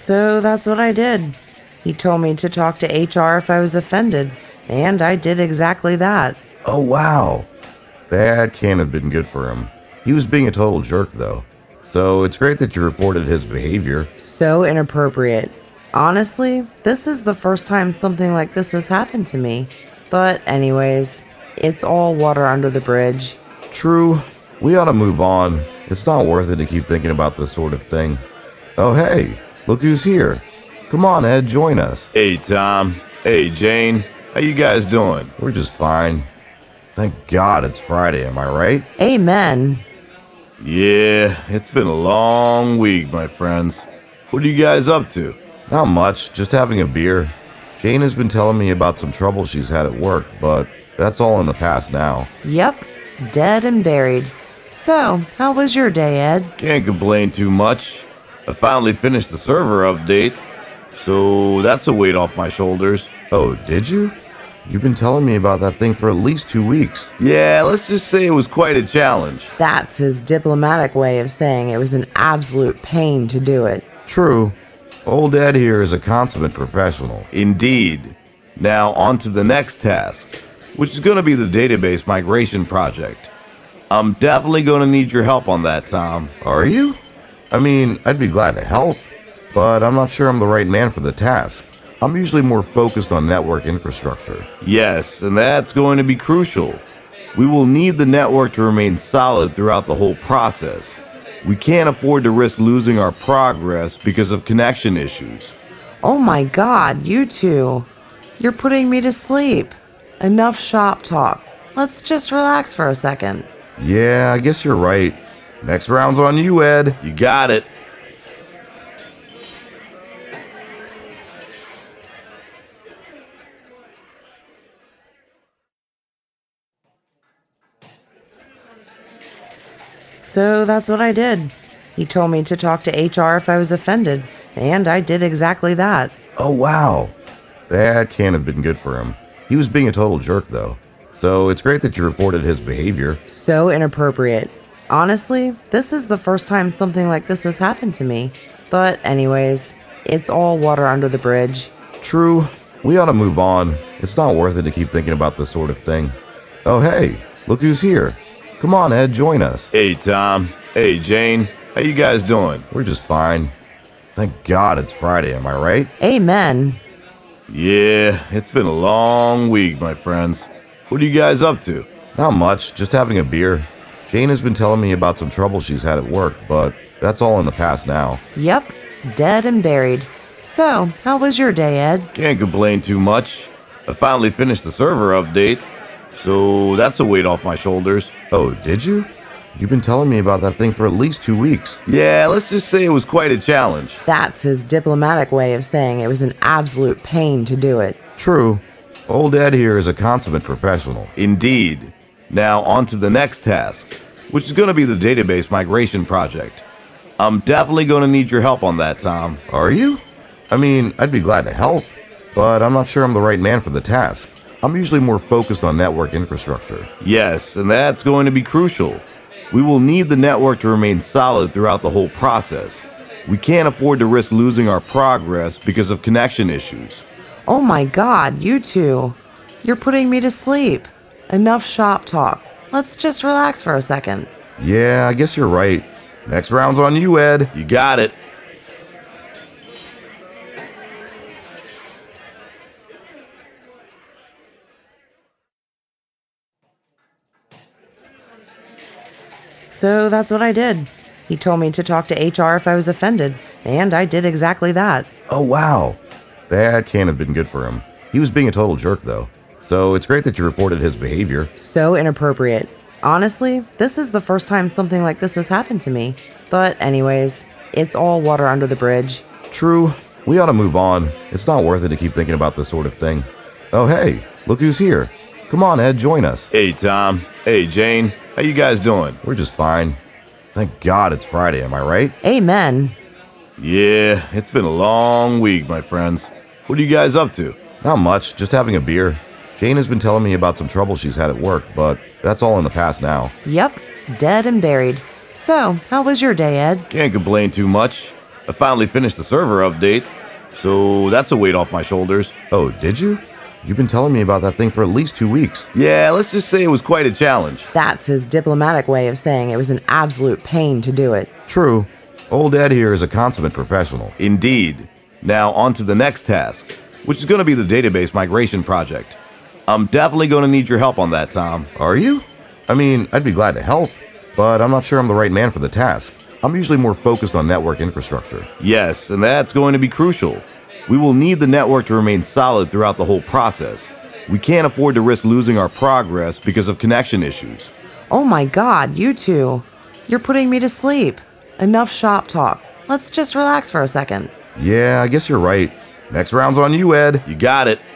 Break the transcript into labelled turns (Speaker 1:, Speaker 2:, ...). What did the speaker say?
Speaker 1: So that's what I did. He told me to talk to HR if I was offended, and I did exactly that.
Speaker 2: Oh, wow. That can't have been good for him. He was being a total jerk, though. So it's great that you reported his behavior.
Speaker 1: So inappropriate. Honestly, this is the first time something like this has happened to me. But anyways, it's all water under the bridge.
Speaker 2: True. We ought to move on. It's not worth it to keep thinking about this sort of thing. Oh, hey, look who's here. Come on, Ed, join us.
Speaker 3: Hey, Tom. Hey, Jane. How you guys doing?
Speaker 2: We're just fine. Thank God it's Friday, am I right?
Speaker 1: Amen.
Speaker 3: Yeah, it's been a long week, my friends. What are you guys up to?
Speaker 2: Not much, just having a beer. Jane has been telling me about some trouble she's had at work, but that's all in the past now.
Speaker 1: Yep, dead and buried. So, how was your day, Ed?
Speaker 3: Can't complain too much. I finally finished the server update, so that's a weight off my shoulders.
Speaker 2: Oh, did you? You've been telling me about that thing for at least 2 weeks.
Speaker 3: Yeah, let's just say it was quite a challenge.
Speaker 1: That's his diplomatic way of saying it was an absolute pain to do it.
Speaker 2: True. Old Ed here is a consummate professional.
Speaker 3: Indeed. Now, on to the next task, which is going to be the database migration project. I'm definitely going to need your help on that, Tom.
Speaker 2: Are you? I mean, I'd be glad to help, but I'm not sure I'm the right man for the task. I'm usually more focused on network infrastructure.
Speaker 3: Yes, and that's going to be crucial. We will need the network to remain solid throughout the whole process. We can't afford to risk losing our progress because of connection issues.
Speaker 1: Oh my God, you two. You're putting me to sleep. Enough shop talk. Let's just relax for a second.
Speaker 2: Yeah, I guess you're right. Next round's on you, Ed.
Speaker 3: You got it.
Speaker 1: So that's what I did. He told me to talk to HR if I was offended, and I did exactly that.
Speaker 2: Oh, wow. That can't have been good for him. He was being a total jerk, though. So it's great that you reported his behavior.
Speaker 1: So inappropriate. Honestly, this is the first time something like this has happened to me. But anyways, it's all water under the bridge.
Speaker 2: True. We ought to move on. It's not worth it to keep thinking about this sort of thing. Oh, hey, look who's here. Come on, Ed, join us.
Speaker 3: Hey, Tom. Hey, Jane. How you guys doing?
Speaker 2: We're just fine. Thank God it's Friday, am I right?
Speaker 1: Amen.
Speaker 3: Yeah, it's been a long week, my friends. What are you guys up to?
Speaker 2: Not much, just having a beer. Jane has been telling me about some trouble she's had at work, but that's all in the past now.
Speaker 1: Yep, dead and buried. So, how was your day, Ed?
Speaker 3: Can't complain too much. I finally finished the server update, so that's a weight off my shoulders.
Speaker 2: Oh, did you? You've been telling me about that thing for at least 2 weeks.
Speaker 3: Yeah, let's just say it was quite a challenge.
Speaker 1: That's his diplomatic way of saying it was an absolute pain to do it.
Speaker 2: True. Old Ed here is a consummate professional.
Speaker 3: Indeed. Now, on to the next task, which is going to be the database migration project. I'm definitely going to need your help on that, Tom.
Speaker 2: Are you? I mean, I'd be glad to help, but I'm not sure I'm the right man for the task. I'm usually more focused on network infrastructure.
Speaker 3: Yes, and that's going to be crucial. We will need the network to remain solid throughout the whole process. We can't afford to risk losing our progress because of connection issues.
Speaker 1: Oh my God, you two. You're putting me to sleep. Enough shop talk. Let's just relax for a second.
Speaker 2: Yeah, I guess you're right. Next round's on you, Ed.
Speaker 3: You got it.
Speaker 1: So that's what I did. He told me to talk to HR if I was offended, and I did exactly that.
Speaker 2: Oh, wow. That can't have been good for him. He was being a total jerk, though. So it's great that you reported his behavior.
Speaker 1: So inappropriate. Honestly, this is the first time something like this has happened to me. But anyways, it's all water under the bridge.
Speaker 2: True. We ought to move on. It's not worth it to keep thinking about this sort of thing. Oh, hey, look who's here. Come on, Ed, join us.
Speaker 3: Hey, Tom. Hey, Jane. How you guys doing?
Speaker 2: We're just fine. Thank God it's Friday, am I right?
Speaker 1: Amen.
Speaker 3: Yeah, it's been a long week, my friends. What are you guys up to?
Speaker 2: Not much, just having a beer. Jane has been telling me about some trouble she's had at work, but that's all in the past now.
Speaker 1: Yep, dead and buried. So, how was your day, Ed?
Speaker 3: Can't complain too much. I finally finished the server update, so that's a weight off my shoulders.
Speaker 2: Oh, did you? You've been telling me about that thing for at least 2 weeks.
Speaker 3: Yeah, let's just say it was quite a challenge.
Speaker 1: That's his diplomatic way of saying it was an absolute pain to do it.
Speaker 2: True. Old Ed here is a consummate professional.
Speaker 3: Indeed. Now on to the next task, which is going to be the database migration project. I'm definitely going to need your help on that, Tom.
Speaker 2: Are you? I mean, I'd be glad to help, but I'm not sure I'm the right man for the task. I'm usually more focused on network infrastructure.
Speaker 3: Yes, and that's going to be crucial. We will need the network to remain solid throughout the whole process. We can't afford to risk losing our progress because of connection issues.
Speaker 1: Oh my God, you two. You're putting me to sleep. Enough shop talk. Let's just relax for a second.
Speaker 2: Yeah, I guess you're right. Next round's on you, Ed.
Speaker 3: You got it.